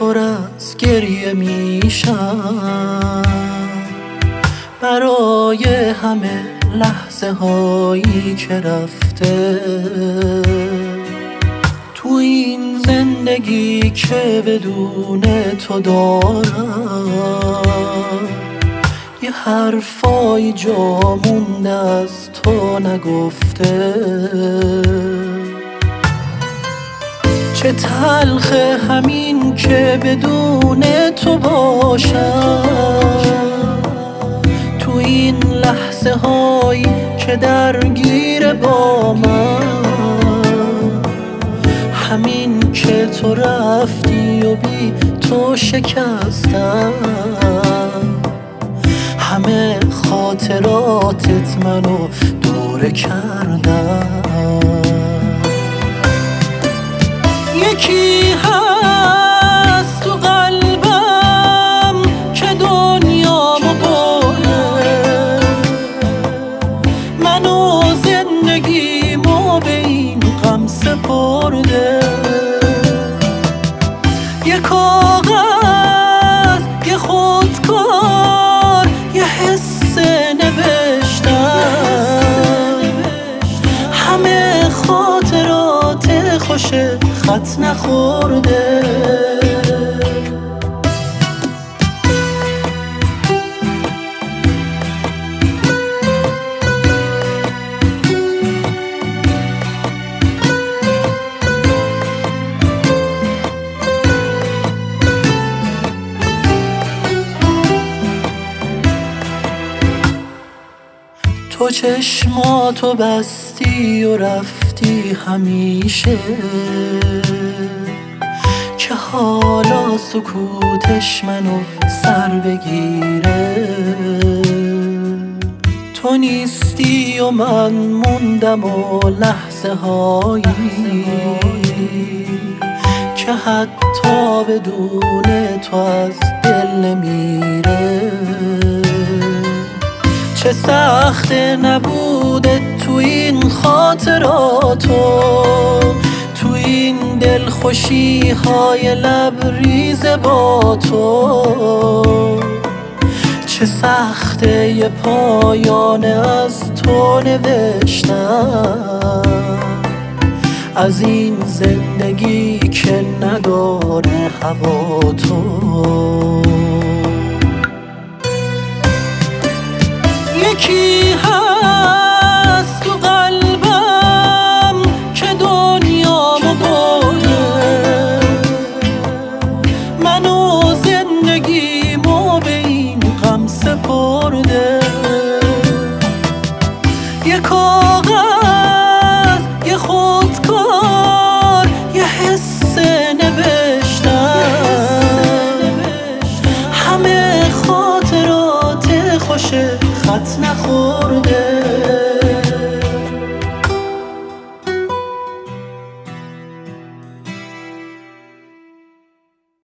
پر از گریه میشم برای همه لحظه هایی که رفته تو این زندگی که بدون تو دارم. یه حرفای جا مونده از تو نگفته، چه تلخه همین که بدون تو باشم تو این لحظه هایی که درگیر با من. همین که تو رفتی و بی تو شکستم، همه خاطراتت منو دوره کردن. یکی هست تو قلبم که دنیامو بره، منو زندگیمو به این غم سپرده. یه کاغذ، یه خودکار، یه حس نوشتم، همه خاطرات خوشه خط نخورده. تو چشماتو بستی و رفتی همیشه، که حالا سکوتش منو سر بگیره. تو نیستی و من موندم و لحظه هایی که حتی بدون تو از دل نمیره. چه سخت نبوده تو این خاطراتو، تو این دلخوشی های لبریز با تو. چه سخته یه پایان از تو نوشتم، از این زندگی که نداره هوا تو. یکی هست تو قلبم که دنیامو بره، منو زندگیمو به این غم سپرده. یه کاغذ، یه خودکار، یه حس نوشتم، همه خاطرات خوشه خط نخورده.